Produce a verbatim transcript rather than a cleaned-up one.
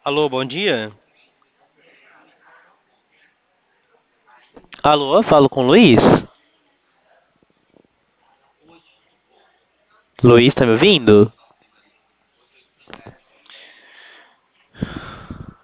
Alô, bom dia. Alô, falo com o Luiz? Luiz, tá me ouvindo?